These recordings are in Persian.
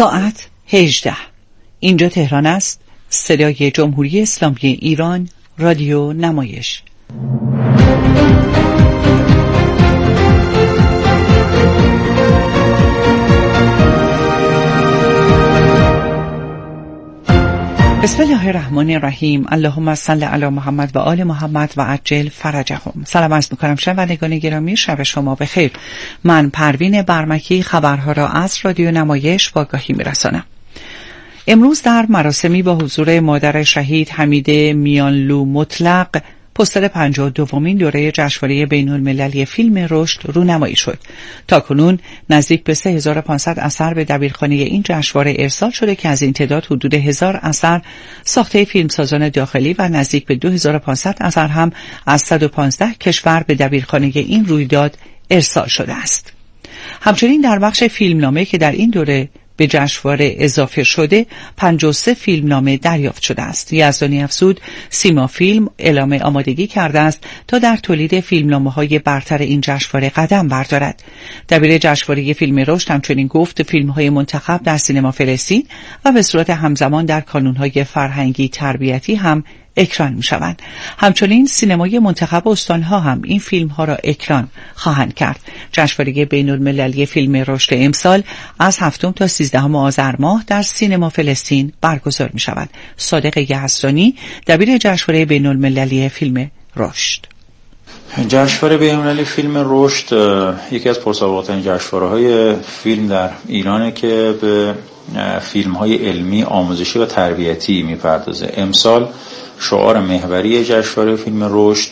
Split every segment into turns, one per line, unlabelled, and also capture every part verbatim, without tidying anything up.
ساعت هجده. اینجا تهران است. صدای جمهوری اسلامی ایران، رادیو نمایش. بسم الله الرحمن الرحیم. اللهم صل علی محمد و آل محمد و عجل فرجهم. سلام عرض می‌کنم شنوندگان گرامی، شب شما بخیر. من پروین برمکی خبرها را از رادیو نمایش با آگاهی می‌رسانم. امروز در مراسمی با حضور مادر شهید حمیده میانلو مطلق پستر پنجاه و دومین دوره جشنواره بین‌المللی فیلم رشد رونمایی شد. تاکنون نزدیک به سه هزار و پانصد اثر به دبیرخانه این جشنواره ارسال شده که از این تعداد حدود هزار اثر ساخته فیلمسازان داخلی و نزدیک به دو هزار و پانصد اثر هم از صد و پانزده کشور به دبیرخانه این رویداد ارسال شده است. همچنین در بخش فیلمنامه که در این دوره به جشنواره اضافه شده، پنجاه و سه فیلمنامه دریافت شده است. یزدانی افزود سیما فیلم اعلام آمادگی کرده است تا در تولید فیلمنامه‌های برتر این جشنواره قدم بردارد. دبیر جشنواره فیلم رشد همچنین گفت فیلم‌های منتخب در سینما فلسطین و به صورت همزمان در کانون‌های فرهنگی تربیتی هم اکران می‌شوند. همچنین سینمای منتخب استان‌ها هم این فیلم‌ها را اکران خواهند کرد. جشنواره بین‌المللی فیلم رشد امسال از هفتم تا سیزدهم آذر ماه در سینما فلسطین برگزار می‌شود. صادق یزدانی، دبیر جشنواره بین‌المللی فیلم رشد.
جشنواره بین‌المللی فیلم رشد یکی از پرسابقه‌ترین جشنواره‌های فیلم در ایرانه که به فیلم‌های علمی، آموزشی و تربیتی می‌پردازه. امسال شعار محوری جشنواره فیلم رشد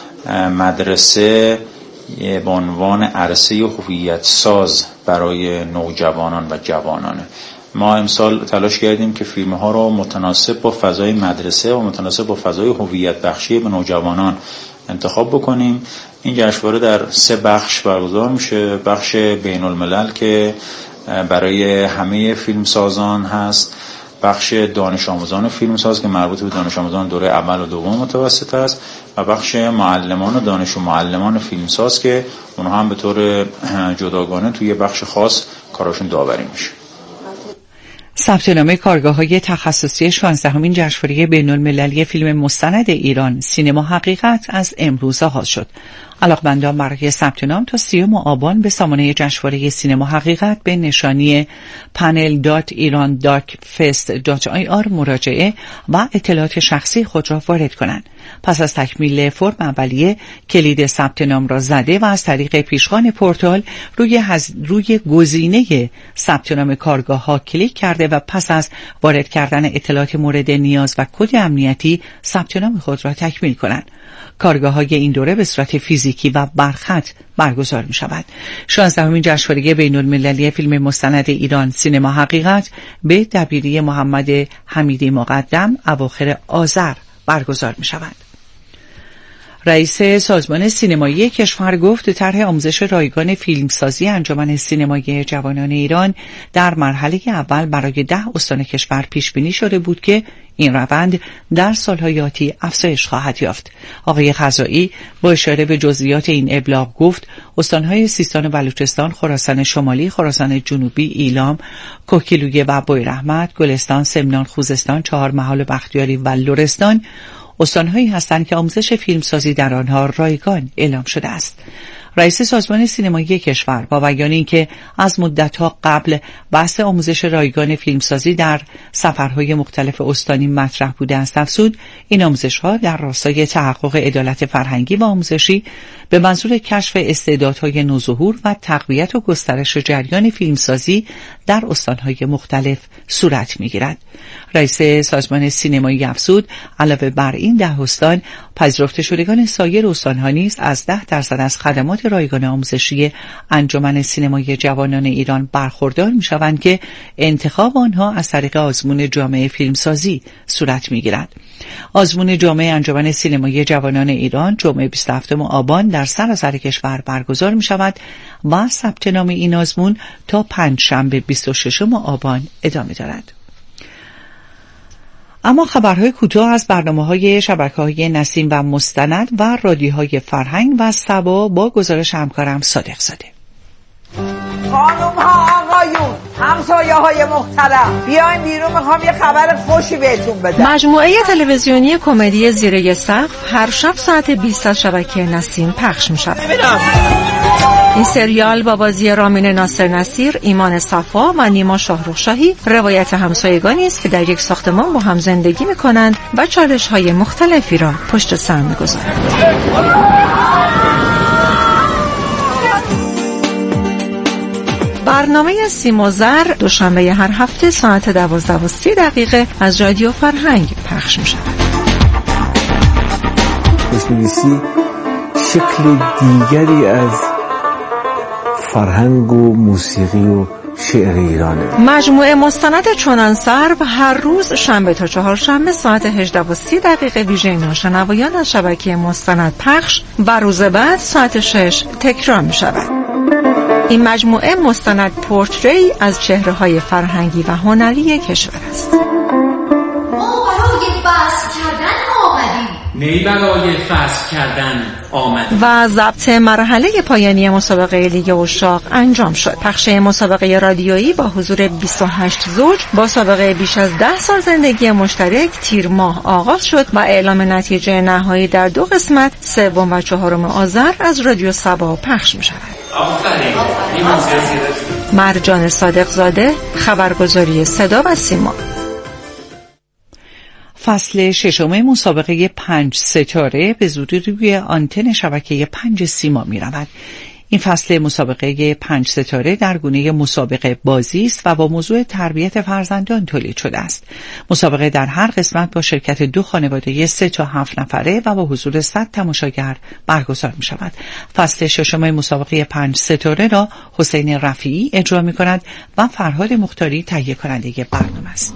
مدرسه به عنوان عرصه هویت ساز برای نوجوانان و جوانانه. ما امسال تلاش کردیم که فیلم‌ها رو متناسب با فضای مدرسه و متناسب با فضای هویت بخشی به نوجوانان انتخاب بکنیم. این جشنواره در سه بخش برگزار میشه. بخش بین الملل که برای همه فیلمسازان هست، بخش دانش آموزان فیلمساز که مربوط به دانش آموزان دوره اول و دوم متوسط است و بخش معلمان و دانش و معلمان فیلمساز که اونها هم به طور جداگانه توی بخش خاص کاراشون داوری میشه.
ثبت نام کارگاه‌های تخصصی شانزدهمین جشنواره بین‌المللی فیلم مستند ایران سینما حقیقت از امروز آغاز شد. علاقمندان برای ثبت نام تا سیوم آبان به سامانه جشنواره سینما حقیقت به نشانی پنل دات ایران داک فست دات آی آر مراجعه و اطلاعات شخصی خود را وارد کنند. پس از تکمیل فرم اولیه کلید ثبت نام را زده و از طریق پیشخوان پورتال روی هز... روی گزینه ثبت نام کارگاه‌ها کلیک کرده و پس از وارد کردن اطلاعات مورد نیاز و کد امنیتی ثبت نام خود را تکمیل کنند. کارگاه‌های این دوره به صورت فیزیکی و برخط برگزار می شود. شانزدهمین جشنواره بین‌المللی فیلم مستند ایران سینما حقیقت به دبیری محمد حمیدی مقدم اواخر آذر برگزار می شود. رئیس سازمان سینمایی کشور گفت طرح آموزش رایگان فیلمسازی انجمن سینمایی جوانان ایران در مرحله اول برای ده استان کشور پیش بینی شده بود که این روند در سالهای آتی افزایش خواهد یافت. آقای خزائی با اشاره به جزئیات این ابلاغ گفت استانهای سیستان و بلوچستان، خراسان شمالی، خراسان جنوبی، ایلام، کوکیلویه و بویراحمد، گلستان، سمنان، خوزستان، چهارمحال، بختیاری و لرستان استانهایی هستند که آموزش فیلمسازی در آنها رایگان اعلام شده است. رئیس سازمان سینمایی کشور با بیان اینکه از مدت‌ها قبل بحث آموزش رایگان فیلمسازی در سفرهای مختلف استانی مطرح بوده است، افزود این آموزش‌ها در راستای تحقق عدالت فرهنگی و آموزشی به منظور کشف استعدادهای نوظهور و تقویت و گسترش جریان فیلمسازی در استانهای مختلف صورت می‌گیرد. رئیس سازمان سینمایی افزود علاوه بر این ده استان، پذیرفته شدگان سایر استان‌ها نیز از ده درصد از خدمات رایگان آموزشی انجمن سینمای جوانان ایران برخوردار می‌شوند که انتخاب آنها از طریق آزمون جامعه فیلمسازی صورت می‌گیرد. آزمون جامعه انجمن سینمای جوانان ایران جمعه بیست و هفتم آبان در سراسر کشور برگزار می‌شود و ثبت نام این آزمون تا پنجشنبه بیست و ششم آبان ادامه دارد. اما خبرهای کوتاه از برنامه‌های شبکه‌های نسیم و مستند و رادیوهای فرهنگ و سبا با گزارش همکارم صادق زاده. خانم ها
آقایون، همسایه های محترم، بیاین بیرون، میخوام یه خبر خوشی بهتون بدم.
مجموعه تلویزیونی کمدی زیر سقف هر شب ساعت بیست از شبکه نسیم پخش می شود. این سریال با بازی رامین ناصر نصیر، ایمان صفا و نیما شاهرخ شاهی روایت همسایگانی است که در یک ساختمان با هم زندگی می کنند و چالش های مختلفی را پشت سر می گذارند. برنامه سیم و زر دوشنبه هر هفته ساعت دوازده و سی دقیقه از رادیو فرهنگ پخش می شود.
خوشنویسی شکل دیگری از فرهنگ و موسیقی و شعر ایرانه.
مجموعه مستند چنان سرو هر روز شنبه تا چهارشنبه ساعت هجده و سی دقیقه ویژه ناشنوایان از شبکه مستند پخش و روز بعد ساعت شش تکرار می شود. این مجموعه مستند پورتری از چهره‌های فرهنگی و هنری کشور است.
ما برای بحث کردن آمدیم.
نی برای فصل کردن آمد
و ضبط مرحله پایانی مسابقه لیگ عشاق انجام شد. پخش مسابقه رادیویی با حضور بیست و هشت زوج با سابقه بیش از ده سال زندگی مشترک تیر ماه آغاز شد و اعلام نتیجه نهایی در دو قسمت سوم و چهارم آذر از رادیو سبا پخش می شود. مرجان صادق زاده، خبرگزاری صدا و سیما.
فصل ششم مسابقه پنج ستاره به زودی روی آنتن شبکه پنج سیما می رود. این فصل مسابقه پنج ستاره در گونه مسابقه بازی است و با موضوع تربیت فرزندان تولید شده است. مسابقه در هر قسمت با شرکت دو خانواده سه تا هفت نفره و با حضور صد تماشاگر برگزار می شود. فصل ششم مسابقه پنج ستاره را حسین رفیعی اجرا می کند و فرهاد مختاری تهیه کننده برنامه است.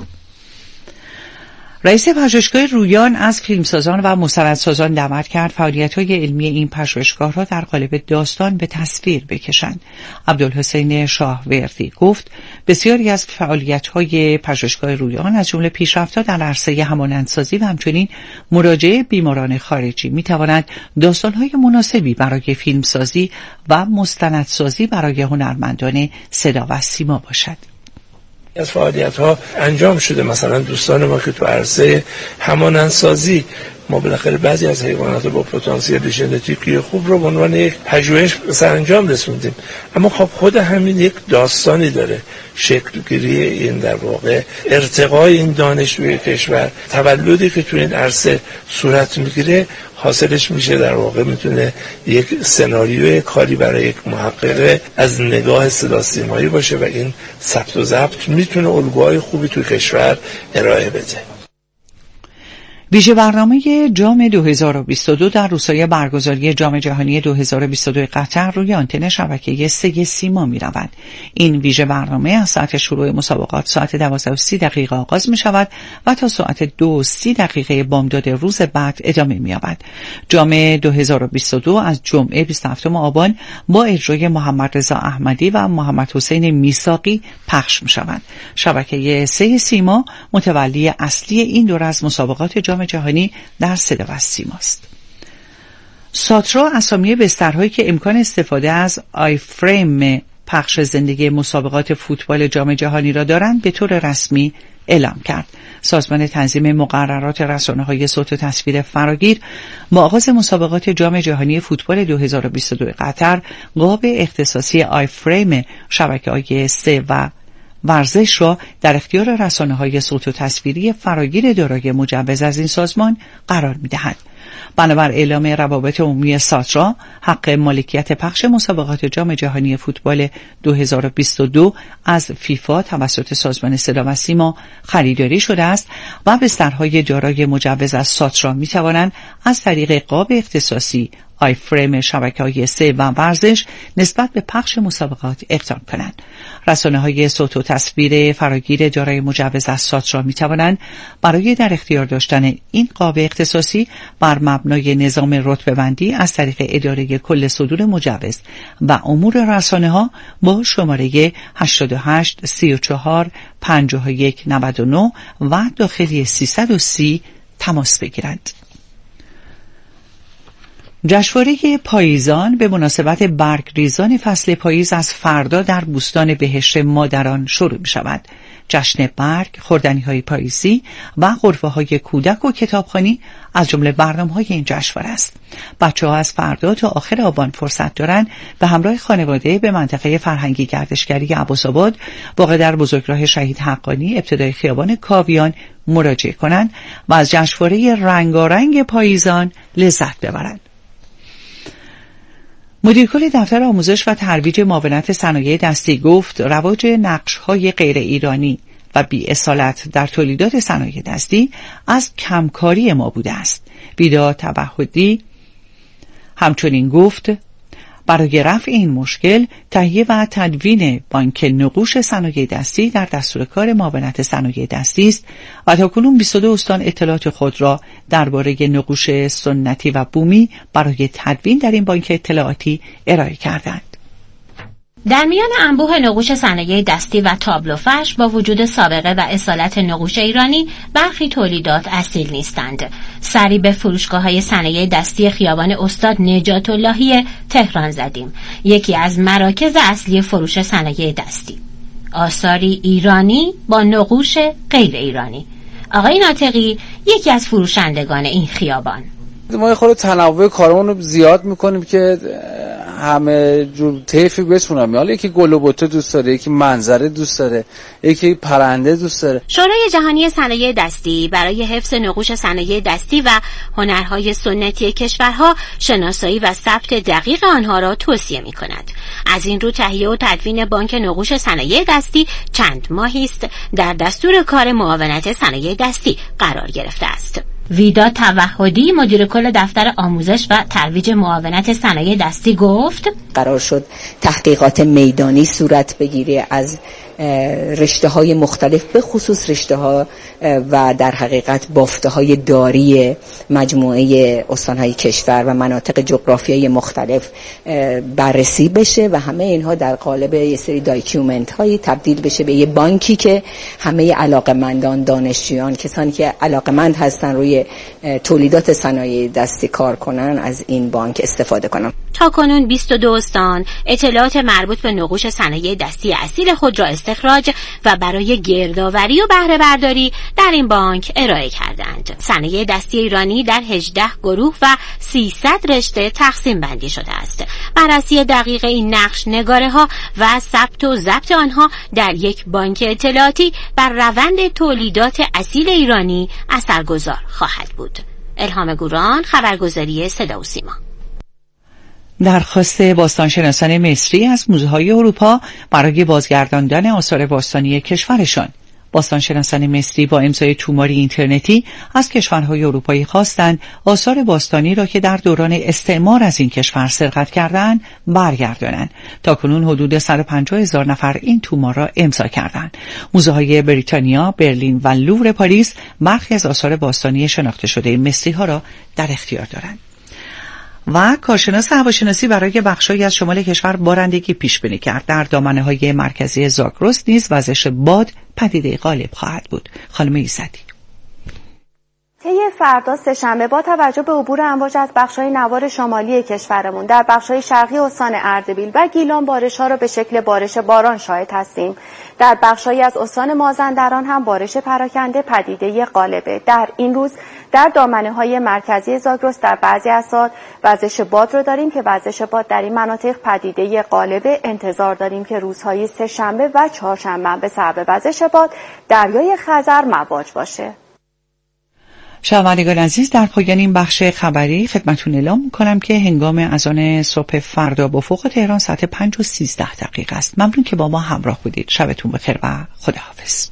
رئیس پژوهشگاه رویان از فیلمسازان و مستندسازان دعوت کرد فعالیت‌های علمی این پژوهشگاه را در قالب داستان به تصویر بکشند. عبدالحسین شاهوردی گفت بسیاری از فعالیت‌های پژوهشگاه رویان از جمله پیشرفت‌ها در عرصه همانندسازی و همچنین مراجعه بیماران خارجی می‌تواند داستان‌های مناسبی برای فیلمسازی و مستندسازی برای هنرمندان صدا و سیما باشد.
از فعالیت ها انجام شده، مثلا دوستان ما که تو عرصه همانندسازی ما بالاخره بعضی از حیوانات با پتانسیل ژنتیکی خوب رو به عنوان یک پژوهش سرانجام رسوندیم، اما خب خود همین یک داستانی داره. شکل گیری این در واقع ارتقای این دانش توی کشور، تولدی که تو این عرصه صورت میگیره، حاصلش میشه در واقع میتونه یک سناریوی کاری برای یک محقق از نگاه صدا سیمایی باشه و این ثبت و ضبط میتونه الگوهای خوبی تو کشور ارائه بده.
ویژه برنامه جام دو هزار و بیست و دو در روستای برگزاری جام جهانی دو هزار و بیست و دو قطر روی آنتن شبکه سه سیما می رود. این ویژه برنامه از ساعت شروع مسابقات ساعت دوازده و سی دقیقه آغاز می شود و تا ساعت دو و سی دقیقه بامداد روز بعد ادامه می یابد. جام دو هزار و بیست و دو از جمعه بیست و هفتم آبان با اجرای محمد رضا احمدی و محمد حسین میثاقی پخش می شود. شبکه سه سیما متولی اصلی این دور از مسابقات جام جهانی در صدا و سیما است. ساترا اسامی بسترهایی که امکان استفاده از آی فریم پخش زندگی مسابقات فوتبال جام جهانی را دارند به طور رسمی اعلام کرد. سازمان تنظیم مقررات رسانه‌های صوت و تصویر فراگیر با آغاز مسابقات جام جهانی فوتبال دو هزار و بیست و دو قطر قاب اختصاصی آی فریم شبکه‌های سه و ورزش را در اختیار رسانه‌های صوت و تصویری فراگیر دارای مجوز از این سازمان قرار می‌دهد. بنابر اعلام روابط عمومی ساترا، حق مالکیت پخش مسابقات جام جهانی فوتبال دو هزار و بیست و دو از فیفا توسط سازمان صدا و سیما خریداری شده است و بسترهای دارای مجوز از ساترا می‌توانند از طریق قاب اختصاصی آی فریم شبکه‌های سه و ورزش نسبت به پخش مسابقات اقدام کنند. رسانه‌های صوت و تصویر فراگیر دارای مجوز از ساترا می‌توانند برای در اختیار داشتن این قاب اختصاصی بر مبنای نظام رتبه‌بندی از طریق اداره کل صدور مجوز و امور رسانه‌ها با شماره هشتاد و هشت سی و چهار پنجاه و یک نود و نه و داخلی سیصد و سی تماس بگیرند. جشنواره پاییزان به مناسبت برگریزان فصل پاییز از فردا در بوستان بهشت مادران شروع می شود. جشن برگ، خوردنی‌های پاییزی و غرفه‌های کودک و کتابخوانی از جمله برنامه‌های این جشنواره است. بچه‌ها از فردا تا آخر آبان فرصت دارند به همراه خانواده به منطقه فرهنگی گردشگری عباس‌آباد واقع در بزرگراه شهید حقانی ابتدای خیابان کاویان مراجعه کنند و از جشنواره رنگارنگ پاییزان لذت ببرند. مدیرکل دفتر آموزش و ترویج معاونت صنایع دستی گفت رواج نقش‌های غیر ایرانی و بی‌اصالت در تولیدات صنایع دستی از کمکاری ما بوده است. بیدا توحدی همچنین گفت برای رفع این مشکل تهیه و تدوین بانک نقوش صنایع دستی در دستور کار معاونت صنایع دستی است و تاکنون بیست و دو استان اطلاعات خود را درباره نقوش سنتی و بومی برای تدوین در این بانک اطلاعاتی ارائه کردند.
در میان انبوه نقوش صنایع دستی و تابلو فرش با وجود سابقه و اصالت نقوش ایرانی برخی تولیدات اصیل نیستند. سری به فروشگاه‌های صنایع دستی خیابان استاد نجات اللهی تهران زدیم، یکی از مراکز اصلی فروش صنایع دستی. آثاری ایرانی با نقوش غیر ایرانی. آقای ناطقی یکی از فروشندگان این خیابان.
ما خود تنوع کارمون رو زیاد میکنیم که همه جور طیفی بتونم. حالا یکی گل و بوته دوست داره، یکی منظره دوست داره، یکی پرنده دوست داره.
شورای جهانی صنایع دستی برای حفظ نقوش صنایع دستی و هنرهای سنتی کشورها شناسایی و ثبت دقیق آنها را توصیه می‌کند. از این رو تهیه و تدوین بانک نقوش صنایع دستی چند ماهی است در دستور کار معاونت صنایع دستی قرار گرفته است. ویدا توحدی مدیر کل دفتر آموزش و ترویج معاونت صنایع دستی گفت
قرار شد تحقیقات میدانی صورت بگیره از رشته های مختلف، به خصوص رشته ها و در حقیقت بافته های داری مجموعه استانهای کشور و مناطق جغرافیایی مختلف بررسی بشه و همه اینها در قالب یه سری داکیومنت هایی تبدیل بشه به یه بانکی که همه علاقمندان، دانشجویان، کسانی که علاقمند هستن روی تولیدات صنایع دستی کار کنن از این بانک استفاده کنن.
تا کنون بیست و دو استان اطلاعات مربوط به نقوش صنایع دستی اصیل خود را استخراج و برای گردآوری و بهره برداری در این بانک ارائه کردند. صنایع دستی ایرانی در هجده گروه و سیصد رشته تقسیم بندی شده است. بررسی دقیق این نقش نگاره ها و ثبت و ضبط آنها در یک بانک اطلاعاتی بر روند تولیدات اصیل ایرانی اثرگذار خواهد بود. الهام گوران، خبرگزاری صدا و سیما.
درخواست باستانشناسان مصری از موزه‌های اروپا برای بازگرداندن آثار باستانی کشورشان. باستانشناسان مصری با امضای توماری اینترنتی از کشورهای اروپایی خواستند آثار باستانی را که در دوران استعمار از این کشور سرقت کردند برگردانند. تاکنون حدود صد و پنجاه هزار نفر این تومار را امضا کردند. موزه‌های بریتانیا، برلین و لوور پاریس برخی از آثار باستانی شناخته شده مصری ها را در اختیار دارند. و کارشناس هواشناسی برای بخشایی از شمال کشور بارندگی پیش بینی کرد. در دامنه‌های مرکزی زاگرس نیز وزش باد پدیده غالب خواهد بود. خانم ایزدی:
طی فردا سه‌شنبه با توجه به عبور امواج از بخش‌های نوار شمالی کشورمون در بخش‌های شرقی استان اردبیل و گیلان بارش‌ها را به شکل بارش باران شاهد هستیم. در بخش‌هایی از استان مازندران هم بارش پراکنده پدیده غالبه. در این روز در دامنه‌های مرکزی زاگرس در بعضی از ساعات وزش باد رو داریم که وزش باد در این مناطق پدیده غالبه. انتظار داریم که روزهای سه‌شنبه و چهارشنبه به سبب وزش باد دریای خزر مواج باشه.
شنوندگان عزیز، در پایان این بخش خبری خدمتتون اعلام می‌کنم که هنگام اذان صبح فردا با افق تهران ساعت پنج و سیزده دقیقه است. ممنون که با ما همراه بودید. شبتون بخیر و خداحافظ.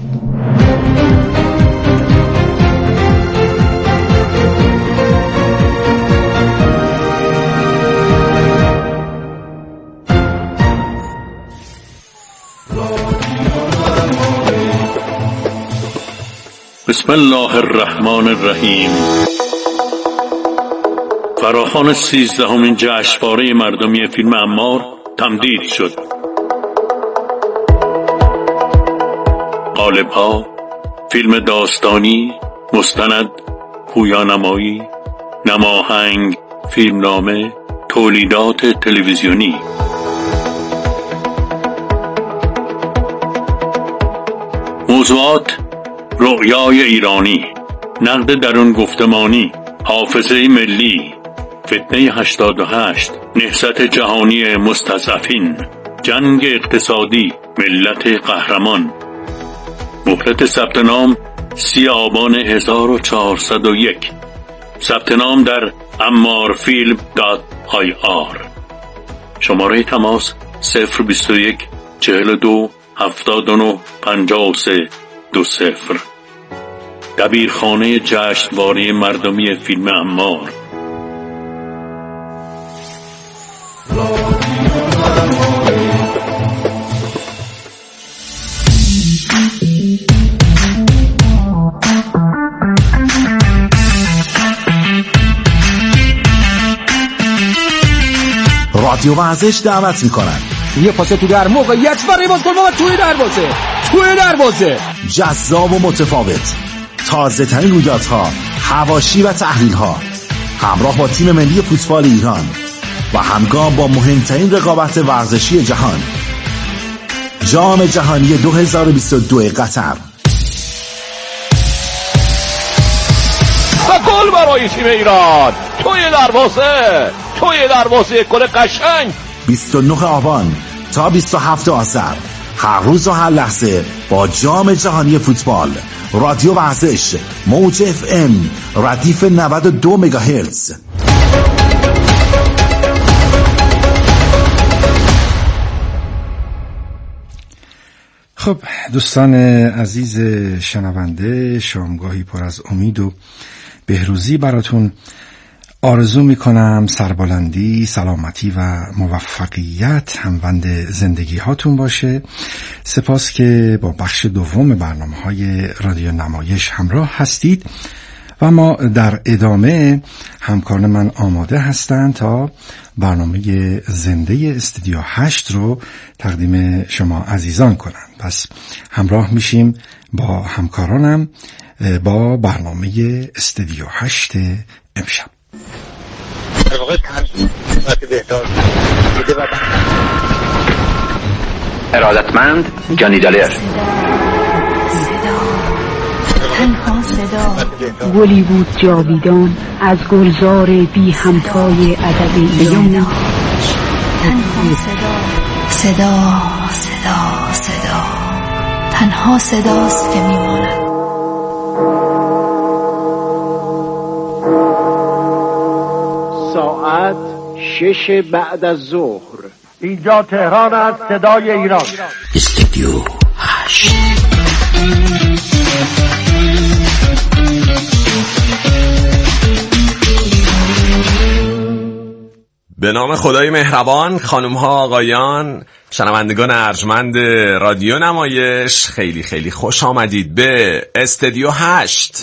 بسم الله الرحمن الرحیم. فراخوان سیزدهمین جشنواره مردمی فیلم عمار تمدید شد. قالب‌ها، فیلم داستانی، مستند، پویانمایی، نماهنگ فیلمنامه، تولیدات تلویزیونی. موضوعات: رؤیای ایرانی، نقد درون گفتمانی، حافظه ملی، فتنه هشتاد و هشت، نهضت جهانی مستضعفین، جنگ اقتصادی، ملت قهرمان. مهلت ثبت نام سی آبان هزار و چهارصد و یک. ثبت نام در امارفیلم دات آی آر. شماره تماس صفر بیست و یک چهل و دو هفتاد و نه پنجاه و سه دو صفر. دبیرخانه جشنواره مردمی فیلم امار.
رادیو ورزش دعوت میکنن.
یه پاس تو در موقعیت برای بازیکن و توی دروازه توی دروازه
جذاب و متفاوت، تازه ترین رویدادها، حواشی و تحلیل ها، همراه با تیم ملی فوتبال ایران و همگام با مهمترین رقابت ورزشی جهان، جام جهانی دو هزار و بیست و دو قطر.
و گل برای تیم ایران توی دروازه توی دروازه، گل قشنگ.
بیست و نه آبان تا بیست و هفتم آذر، هر روز و هر لحظه با جام جهانی فوتبال. رادیو ورزش، موج اف ام، ردیف نود و دو مگاهرتز.
خب دوستان عزیز شنونده، شامگاهی پر از امید و بهروزی براتون آرزو میکنم. سربلندی، سلامتی و موفقیت هموند زندگی هاتون باشه. سپاس که با بخش دوم برنامه های رادیو نمایش همراه هستید و ما در ادامه همکاران من آماده هستند تا برنامه زنده استودیو هشت رو تقدیم شما عزیزان کنند. پس همراه میشیم با همکارانم با برنامه استودیو هشت امشب.
ارادتمند جانی دالر.
تنها صدا، گلی بود جاویدان از گلزار بی همتای ادب ایران. تنها صدا، صدا صدا صدا، تنها صداست که میماند.
ساعت شش بعد از ظهر، اینجا تهران است، صدای ایران.
استودیو هشت.
به نام خدای مهربان، خانم ها، آقایان، شنوندگان ارجمند رادیو نمایش، خیلی خیلی خوش آمدید به استودیو هشت.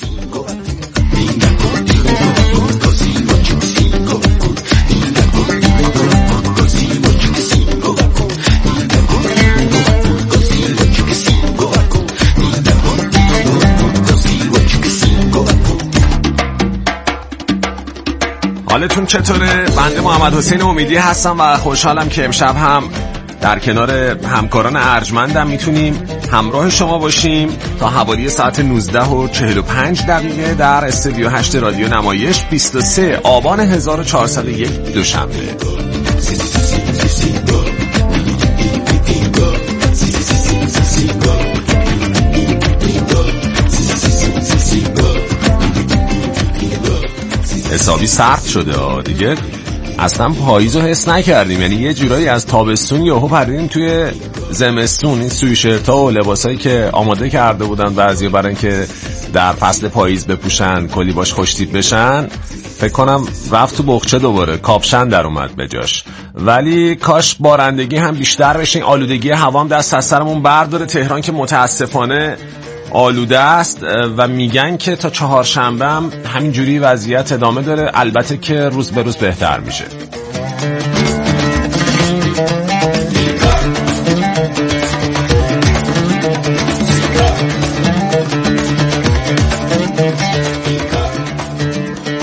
حالتون چطوره؟ بنده محمد حسین امیدی هستم و خوشحالم که امشب هم در کنار همکاران ارجمندم میتونیم همراه شما باشیم تا حوالی ساعت نوزده و چهل و پنج دقیقه در استودیو هشت رادیو نمایش، بیست و سه آبان هزار و چهارصد و یک دوشنبه. حسابی سرد شده دیگه، اصلا پاییزو حس نکردیم، یعنی یه جورایی از تابستون یهو پریدیم توی زمستون. این سویشرتا و لباسایی که آماده کرده بودن بعضیا برای اینکه در فصل پاییز بپوشن، کلی باش خوشتیپ بشن، فکر کنم رفت تو بخچه دوباره، کاپشن در اومد به جاش. ولی کاش بارندگی هم بیشتر بشه، این آلودگی هوا هم دست از سرمون برداره. تهران که متاسفانه آلوده است و میگن که تا چهارشنبه هم همینجوری وضعیت ادامه داره، البته که روز به روز بهتر میشه.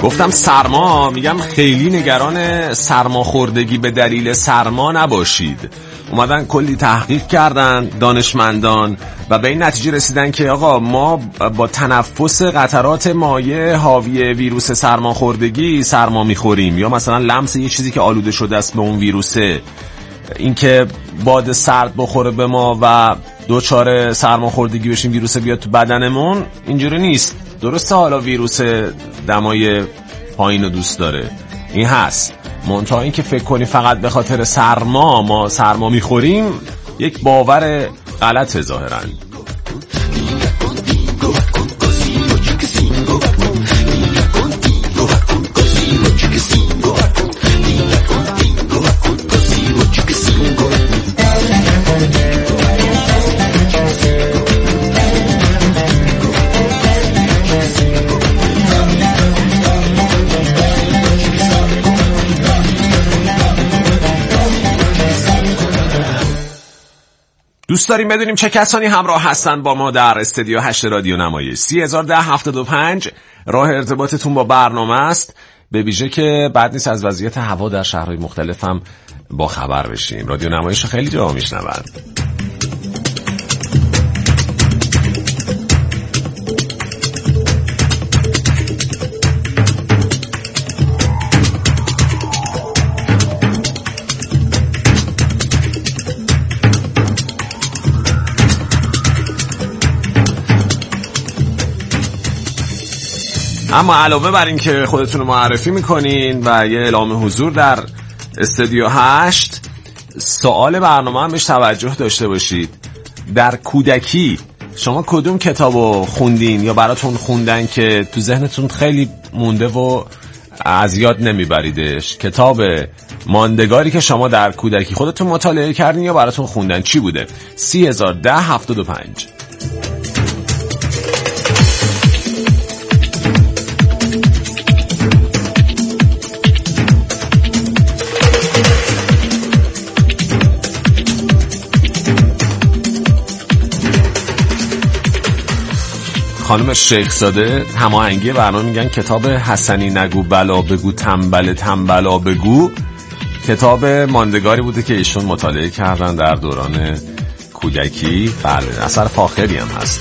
گفتم سرما، میگم خیلی نگران سرماخوردگی به دلیل سرما نباشید. اومدن کلی تحقیق کردن دانشمندان و به این نتیجه رسیدن که آقا ما با تنفس قطرات مایع حاوی ویروس سرماخوردگی سرما میخوریم، یا مثلا لمس یه چیزی که آلوده شده است به اون ویروسه، اینکه باد سرد بخوره به ما و دوچار سرماخوردگی بشیم ویروس بیاد تو بدنمون، اینجوری نیست. درسته حالا ویروس دمای پایین رو دوست داره، این هست، منتها این که فکر کنی فقط به خاطر سرما ما سرما میخوریم یک باور غلطه ظاهراً. دوست داریم بدونیم چه کسانی همراه هستن با ما در استودیو هشت رادیو نمایش. سی هزار ده هفتاد و پنج راه ارتباطتون با برنامه است، به ویژه که بعد نیست از وضعیت هوا در شهرهای مختلف هم با خبر بشیم. رادیو نمایش خیلی جا میشنون. اما علاوه بر این که خودتون رو معرفی میکنین و یه اعلام حضور در استودیو هشت، سوال برنامه هم بهش توجه داشته باشید. در کودکی شما کدوم کتابو خوندین یا براتون خوندن که تو ذهنتون خیلی مونده و از یاد نمیبریدش؟ کتاب ماندگاری که شما در کودکی خودتون مطالعه کردین یا براتون خوندن چی بوده؟ سی هزار ده هفتاد و پنج. خانم شیخ زاده هماهنگی برنامه میگن کتاب حسنی نگو بلا بگو تنبل تنبلا بگو کتاب ماندگاری بوده که ایشون مطالعه کردن در دوران کودکی. بله، اثر فاخری هم هست.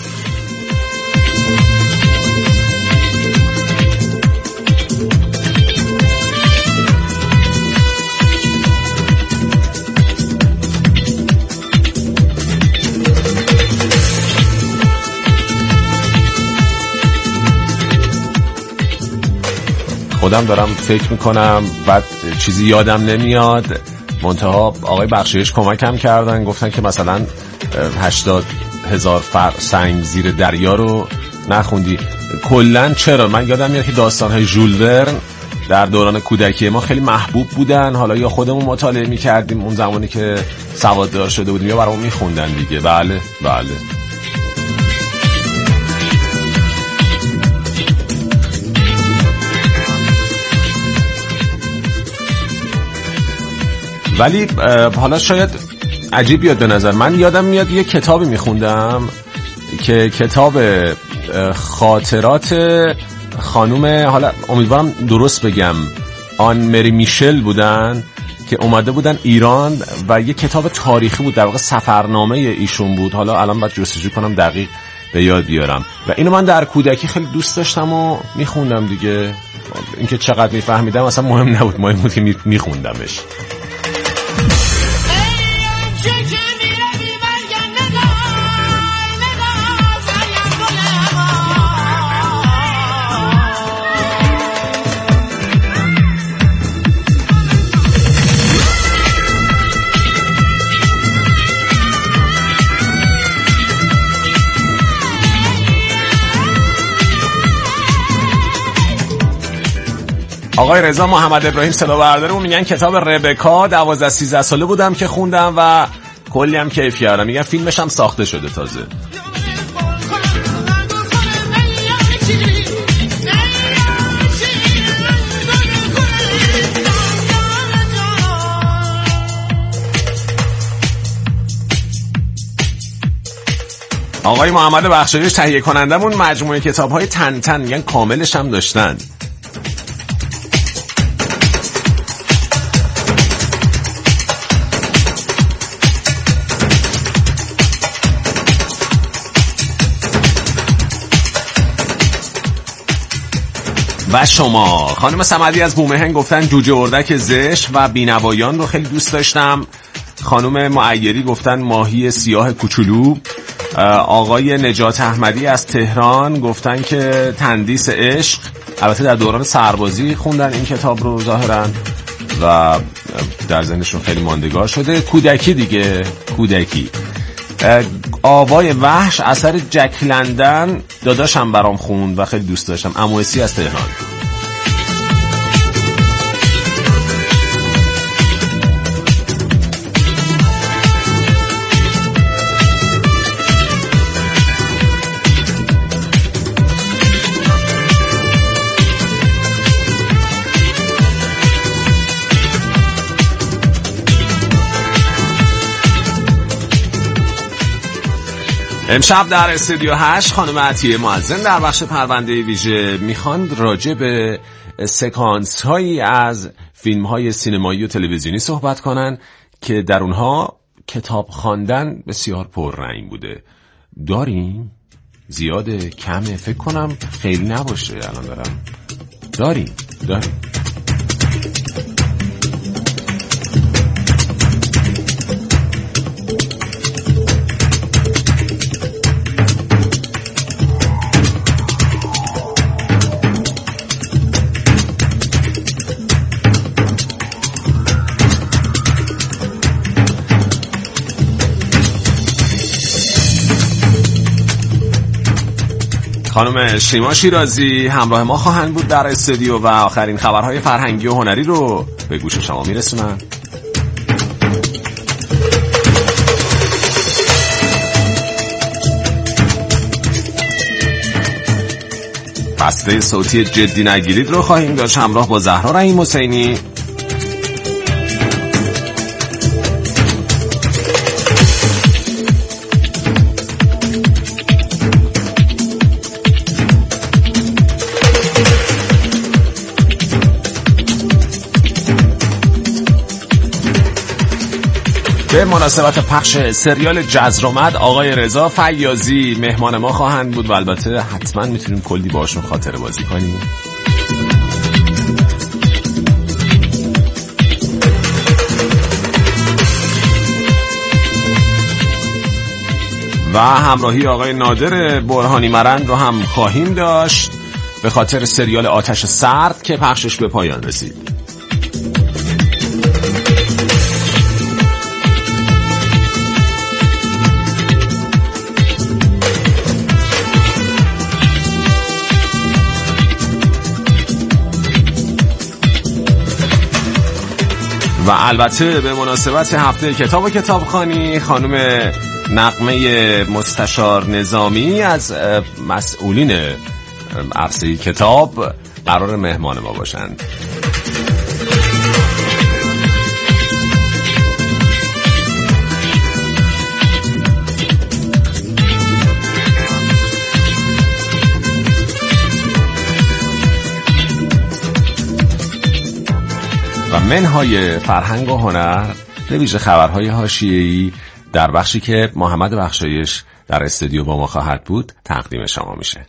خودم دارم فکر میکنم بعد چیزی یادم نمیاد، منتها آقای بخشایش کمکم کردن، گفتن که مثلا هشتاد هزار سنگ زیر دریا رو نخوندی کلن. چرا؟ من یادم میاد که داستان‌های ژول ورن در دوران کودکی ما خیلی محبوب بودن، حالا یا خودمون مطالعه میکردیم اون زمانی که سواددار شده بودیم یا برامون میخوندن دیگه. بله بله. ولی حالا شاید عجیب بیاد به نظر من، یادم میاد یه کتابی میخوندم که کتاب خاطرات خانوم، حالا امیدوارم درست بگم، آن مری میشل بودن که اومده بودن ایران و یه کتاب تاریخی بود، در واقع سفرنامه ایشون بود. حالا الان باید جستجو کنم دقیق به یاد بیارم و اینو من در کودکی خیلی دوست داشتم و میخوندم دیگه. اینکه چقدر میفهمیدم اصلا مهم نبود، مهم بود که میخوندمش. آقای رضا محمد ابراهیم صدا بردارمون میگن کتاب ربکا دوازده سیزده ساله بودم که خوندم و کلی هم کیف کردم. میگن فیلمش هم ساخته شده تازه. آقای محمد بخشایش تهیه کنندمون مجموعه کتاب‌های تن تن میگن کاملش هم داشتن. و شما. خانم صمدی از بومهن گفتن جوجه اردک زشت و بینوایان رو خیلی دوست داشتم. خانم معیری گفتن ماهی سیاه کوچولو. آقای نجات احمدی از تهران گفتن که تندیس عشق، البته در دوران سربازی خوندن این کتاب رو ظاهرا و در ذهنشون خیلی ماندگار شده. کودکی دیگه، کودکی. آوای وحش اثر جک لندن داداشم برام خوند و خیلی دوست داشتم. اموسی از تهران. امشب در استودیو هشت خانم عطیه معزن در بخش پرونده ویژه میخوان راجع به سکانس هایی از فیلم های سینمایی و تلویزیونی صحبت کنن که در اونها کتاب خواندن بسیار پررنگ بوده. داریم؟ زیاده؟ کمه؟ فکر کنم خیلی نباشه. الان دارم داریم داریم خانم شیما شیرازی همراه ما خواهند بود در استودیو و آخرین خبرهای فرهنگی و هنری رو به گوش شما میرسونن. فصله صوتی جدی نگیرید رو خواهیم داشت همراه با زهرا رحیم حسینی. به مناسبت پخش سریال جزرومد آقای رضا فیاضی مهمان ما خواهند بود و البته حتما میتونیم کلی باشون خاطره بازی کنیم. و همراهی آقای نادر برهانی مرند رو هم خواهیم داشت به خاطر سریال آتش سرد که پخشش به پایان رسید. و البته به مناسبت هفته کتاب و کتابخوانی خانم نغمه مستشار نظامی از مسئولین عرصه کتاب قرار مهمان ما باشند. و منهای فرهنگ و هنر به ویژه خبرهای حاشیه‌ای در بخشی که محمد بخشایش در استودیو با ما خواهد بود تقدیم شما میشه.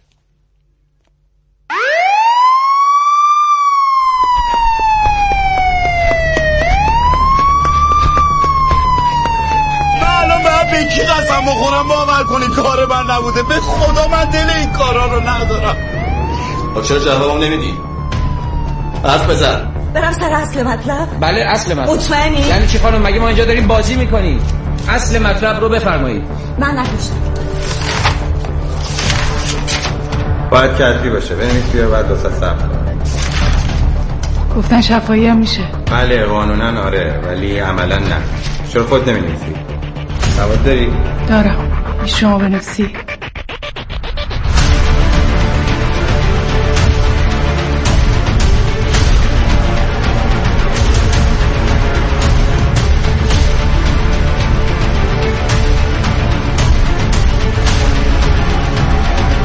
من الان باید به کی قسم بخورم باور کنی کار من نبوده؟ به خدا من دل این کارا رو ندارم. خب چرا جوابم نمیدی؟ حرف بزن.
برم سر اصل مطلب؟
بله اصل مطلب.
مطمئنی؟
یعنی چی خانم؟ مگه ما اینجا داریم بازی میکنیم؟ اصل مطلب رو بفرمایید.
من نکشتم.
باید کتری باشه. بنویس بیا بعد دو سه صفحه.
گفتن شفاهی هم میشه.
بله قانونا آره ولی عملا نه. چرا خود نمی‌نویسی؟ سواد داری؟
دارم. شما بنویسی.